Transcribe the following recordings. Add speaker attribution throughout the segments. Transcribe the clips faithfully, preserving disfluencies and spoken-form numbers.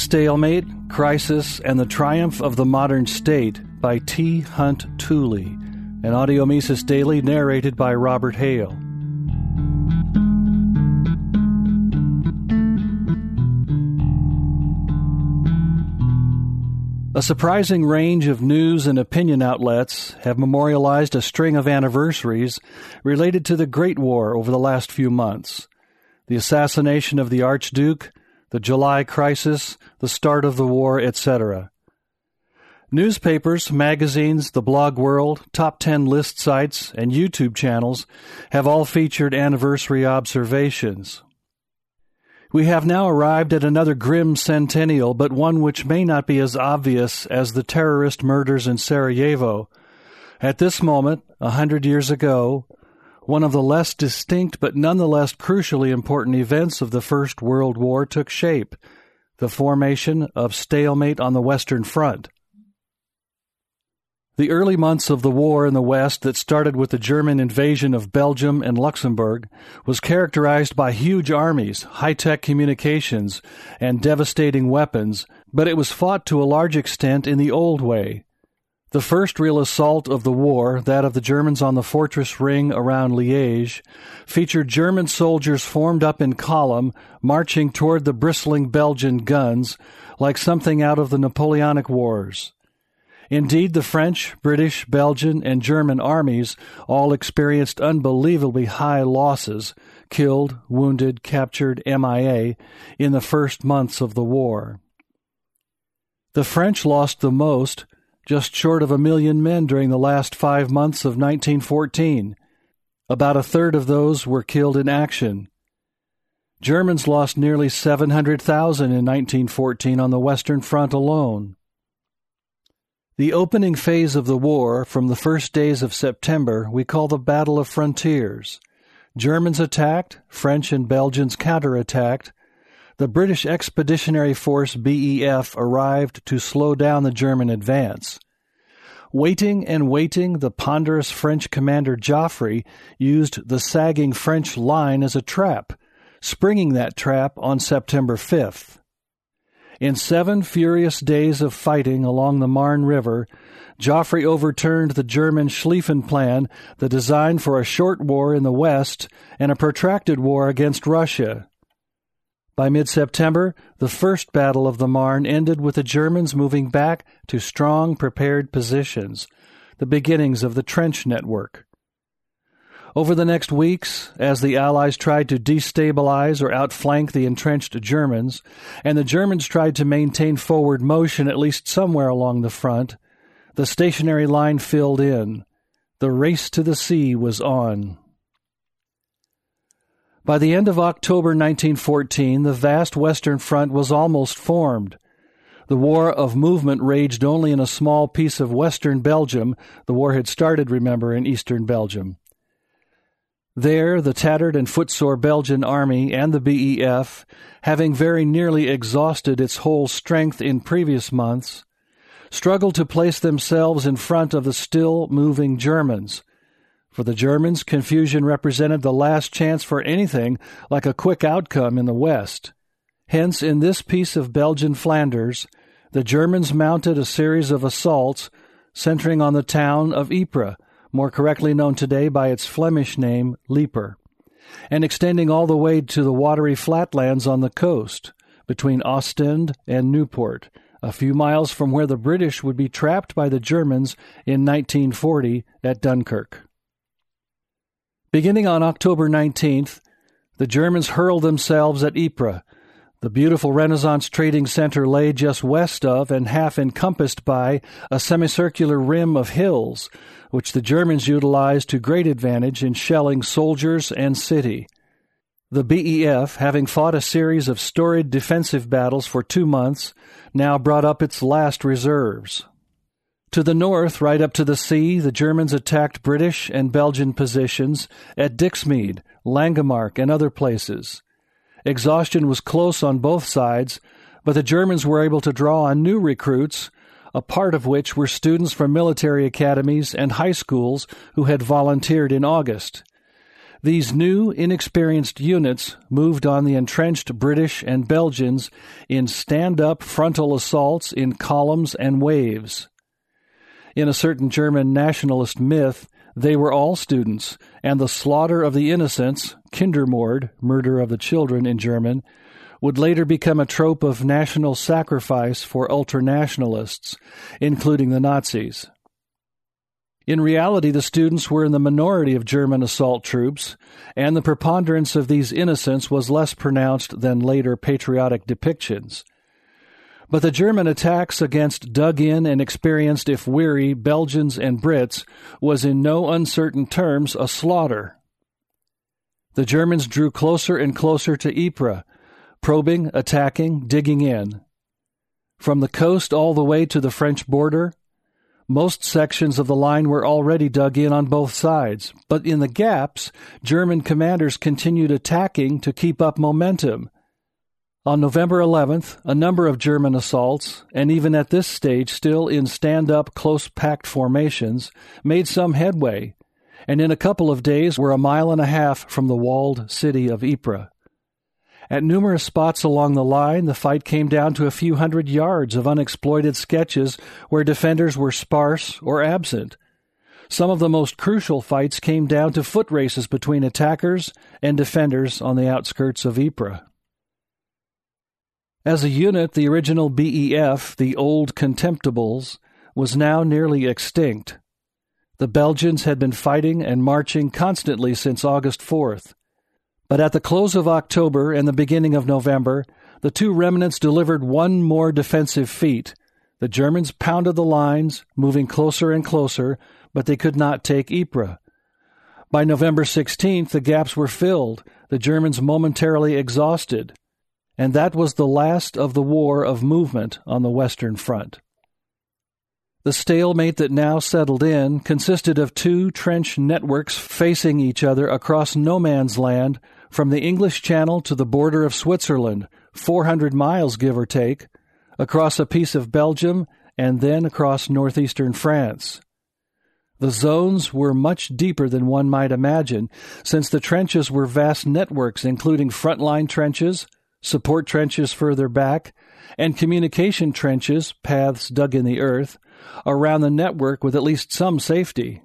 Speaker 1: Stalemate, Crisis, and the Triumph of the Modern State by T. Hunt Tooley, an Audio Mises Daily narrated by Robert Hale. A surprising range of news and opinion outlets have memorialized a string of anniversaries related to the Great War over the last few months. The assassination of the Archduke, the July Crisis, the start of the war, et cetera. Newspapers, magazines, the blog world, top ten list sites, and YouTube channels have all featured anniversary observations. We have now arrived at another grim centennial, but one which may not be as obvious as the terrorist murders in Sarajevo. At this moment, a hundred years ago, one of the less distinct but nonetheless crucially important events of the First World War took shape, the formation of stalemate on the Western Front. The early months of the war in the West that started with the German invasion of Belgium and Luxembourg was characterized by huge armies, high-tech communications, and devastating weapons, but it was fought to a large extent in the old way. The first real assault of the war, that of the Germans on the fortress ring around Liège, featured German soldiers formed up in column, marching toward the bristling Belgian guns, like something out of the Napoleonic Wars. Indeed, the French, British, Belgian, and German armies all experienced unbelievably high losses, killed, wounded, captured, M I A, in the first months of the war. The French lost the most, just short of a million men during the last five months of nineteen fourteen. About a third of those were killed in action. Germans lost nearly seven hundred thousand in nineteen fourteen on the Western Front alone. The opening phase of the war, from the first days of September, we call the Battle of Frontiers. Germans attacked, French and Belgians counterattacked. The British Expeditionary Force B E F arrived to slow down the German advance. Waiting and waiting, the ponderous French commander Joffre used the sagging French line as a trap, springing that trap on September fifth. In seven furious days of fighting along the Marne River, Joffre overturned the German Schlieffen Plan, the design for a short war in the West and a protracted war against Russia. By mid-September, the First Battle of the Marne ended with the Germans moving back to strong, prepared positions, the beginnings of the trench network. Over the next weeks, as the Allies tried to destabilize or outflank the entrenched Germans, and the Germans tried to maintain forward motion at least somewhere along the front, the stationary line filled in. The race to the sea was on. By the end of October nineteen fourteen, the vast Western Front was almost formed. The war of movement raged only in a small piece of western Belgium. The war had started, remember, in eastern Belgium. There, the tattered and footsore Belgian army and the B E F, having very nearly exhausted its whole strength in previous months, struggled to place themselves in front of the still-moving Germans. For the Germans, confusion represented the last chance for anything like a quick outcome in the West. Hence, in this piece of Belgian Flanders, the Germans mounted a series of assaults centering on the town of Ypres, more correctly known today by its Flemish name, Lieper, and extending all the way to the watery flatlands on the coast, between Ostend and Newport, a few miles from where the British would be trapped by the Germans in nineteen forty at Dunkirk. Beginning on October nineteenth, the Germans hurled themselves at Ypres. The beautiful Renaissance trading center lay just west of and half encompassed by a semicircular rim of hills, which the Germans utilized to great advantage in shelling soldiers and city. The B E F, having fought a series of storied defensive battles for two months, now brought up its last reserves. To the north, right up to the sea, the Germans attacked British and Belgian positions at Dixmude, Langemarck, and other places. Exhaustion was close on both sides, but the Germans were able to draw on new recruits, a part of which were students from military academies and high schools who had volunteered in August. These new, inexperienced units moved on the entrenched British and Belgians in stand-up frontal assaults in columns and waves. In a certain German nationalist myth, they were all students, and the slaughter of the innocents, Kindermord, murder of the children in German, would later become a trope of national sacrifice for ultranationalists, including the Nazis. In reality, the students were in the minority of German assault troops, and the preponderance of these innocents was less pronounced than later patriotic depictions. But the German attacks against dug-in and experienced, if weary, Belgians and Brits was in no uncertain terms a slaughter. The Germans drew closer and closer to Ypres, probing, attacking, digging in. From the coast all the way to the French border, most sections of the line were already dug in on both sides, but in the gaps, German commanders continued attacking to keep up momentum. On November eleventh, a number of German assaults, and even at this stage still in stand-up, close-packed formations, made some headway, and in a couple of days were a mile and a half from the walled city of Ypres. At numerous spots along the line, the fight came down to a few hundred yards of unexploited sketches where defenders were sparse or absent. Some of the most crucial fights came down to foot races between attackers and defenders on the outskirts of Ypres. As a unit, the original B E F, the Old Contemptibles, was now nearly extinct. The Belgians had been fighting and marching constantly since August fourth. But at the close of October and the beginning of November, the two remnants delivered one more defensive feat. The Germans pounded the lines, moving closer and closer, but they could not take Ypres. By November sixteenth, the gaps were filled, the Germans momentarily exhausted. And that was the last of the war of movement on the Western Front. The stalemate that now settled in consisted of two trench networks facing each other across no man's land from the English Channel to the border of Switzerland, four hundred miles give or take, across a piece of Belgium, and then across northeastern France. The zones were much deeper than one might imagine, since the trenches were vast networks including frontline trenches, support trenches further back, and communication trenches, paths dug in the earth, around the network with at least some safety.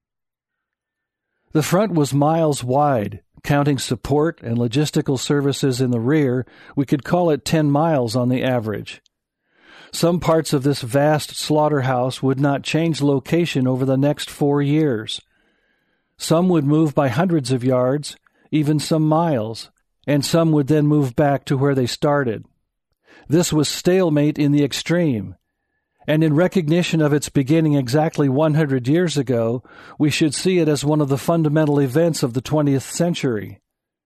Speaker 1: The front was miles wide. Counting support and logistical services in the rear, we could call it ten miles on the average. Some parts of this vast slaughterhouse would not change location over the next four years. Some would move by hundreds of yards, even some miles, and some would then move back to where they started. This was stalemate in the extreme, and in recognition of its beginning exactly one hundred years ago, we should see it as one of the fundamental events of the twentieth century.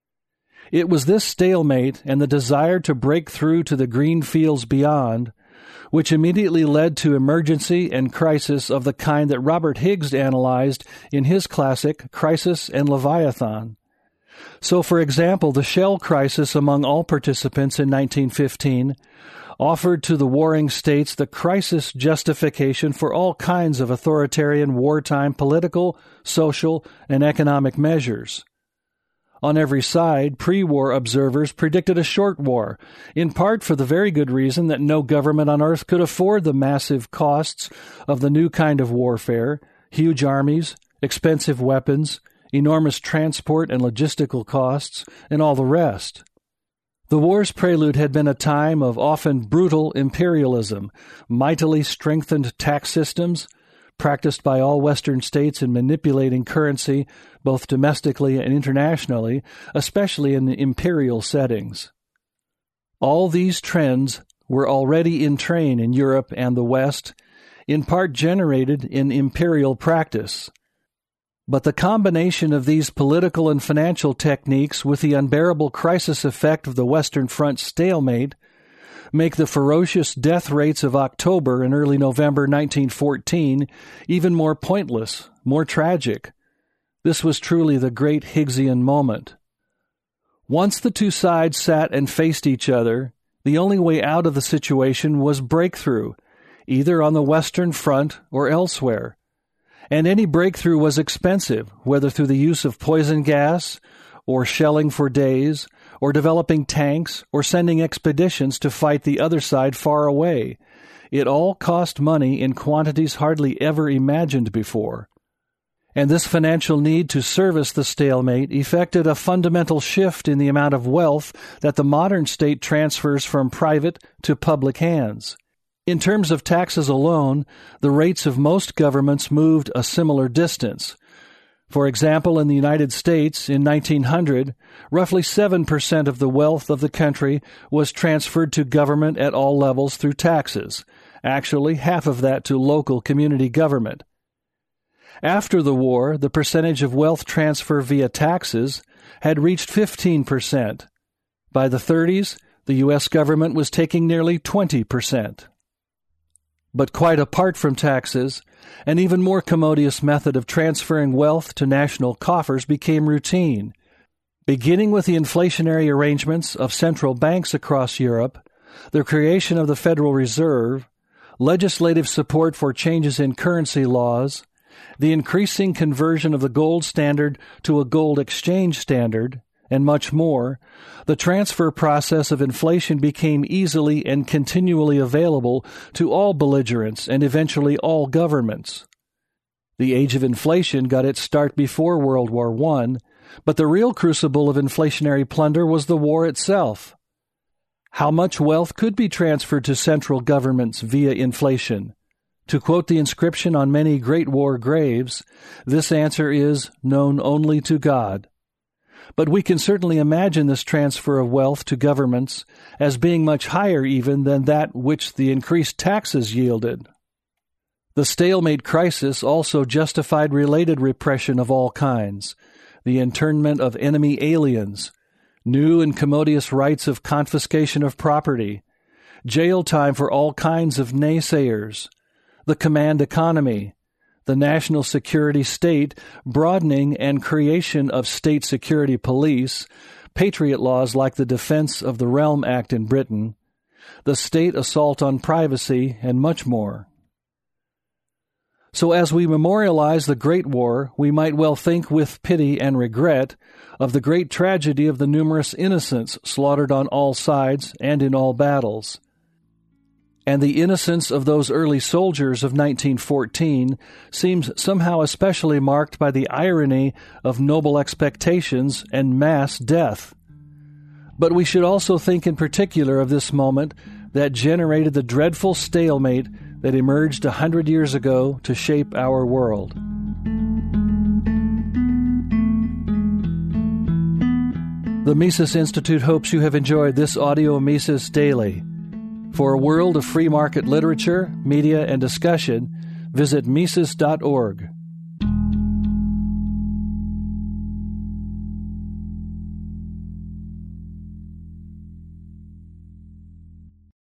Speaker 1: It was this stalemate and the desire to break through to the green fields beyond, which immediately led to emergency and crisis of the kind that Robert Higgs analyzed in his classic Crisis and Leviathan. So, for example, the shell crisis among all participants in nineteen fifteen offered to the warring states the crisis justification for all kinds of authoritarian wartime political, social, and economic measures. On every side, pre-war observers predicted a short war, in part for the very good reason that no government on earth could afford the massive costs of the new kind of warfare, huge armies, expensive weapons, enormous transport and logistical costs, and all the rest. The war's prelude had been a time of often brutal imperialism, mightily strengthened tax systems, practiced by all Western states in manipulating currency both domestically and internationally, especially in the imperial settings. All these trends were already in train in Europe and the West, in part generated in imperial practice. But the combination of these political and financial techniques with the unbearable crisis effect of the Western Front stalemate make the ferocious death rates of October and early November nineteen fourteen even more pointless, more tragic. This was truly the great Higgsian moment. Once the two sides sat and faced each other, the only way out of the situation was breakthrough, either on the Western Front or elsewhere. And any breakthrough was expensive, whether through the use of poison gas, or shelling for days, or developing tanks, or sending expeditions to fight the other side far away. It all cost money in quantities hardly ever imagined before. And this financial need to service the stalemate effected a fundamental shift in the amount of wealth that the modern state transfers from private to public hands. In terms of taxes alone, the rates of most governments moved a similar distance. For example, in the United States, in nineteen hundred, roughly seven percent of the wealth of the country was transferred to government at all levels through taxes, actually half of that to local community government. After the war, the percentage of wealth transfer via taxes had reached fifteen percent. By the thirties, the U S government was taking nearly twenty percent. But quite apart from taxes, an even more commodious method of transferring wealth to national coffers became routine. Beginning with the inflationary arrangements of central banks across Europe, the creation of the Federal Reserve, legislative support for changes in currency laws, the increasing conversion of the gold standard to a gold exchange standard, and much more, the transfer process of inflation became easily and continually available to all belligerents and eventually all governments. The age of inflation got its start before World War One, but the real crucible of inflationary plunder was the war itself. How much wealth could be transferred to central governments via inflation? To quote the inscription on many Great War graves, this answer is known only to God. But we can certainly imagine this transfer of wealth to governments as being much higher even than that which the increased taxes yielded. The stalemate crisis also justified related repression of all kinds, the internment of enemy aliens, new and commodious rights of confiscation of property, jail time for all kinds of naysayers, the command economy, the national security state broadening and creation of state security police, patriot laws like the Defense of the Realm Act in Britain, the state assault on privacy, and much more. So as we memorialize the Great War, we might well think with pity and regret of the great tragedy of the numerous innocents slaughtered on all sides and in all battles. And the innocence of those early soldiers of nineteen fourteen seems somehow especially marked by the irony of noble expectations and mass death. But we should also think in particular of this moment that generated the dreadful stalemate that emerged a hundred years ago to shape our world. The Mises Institute hopes you have enjoyed this audio Mises Daily. For a world of free market literature, media, and discussion, visit Mises dot org.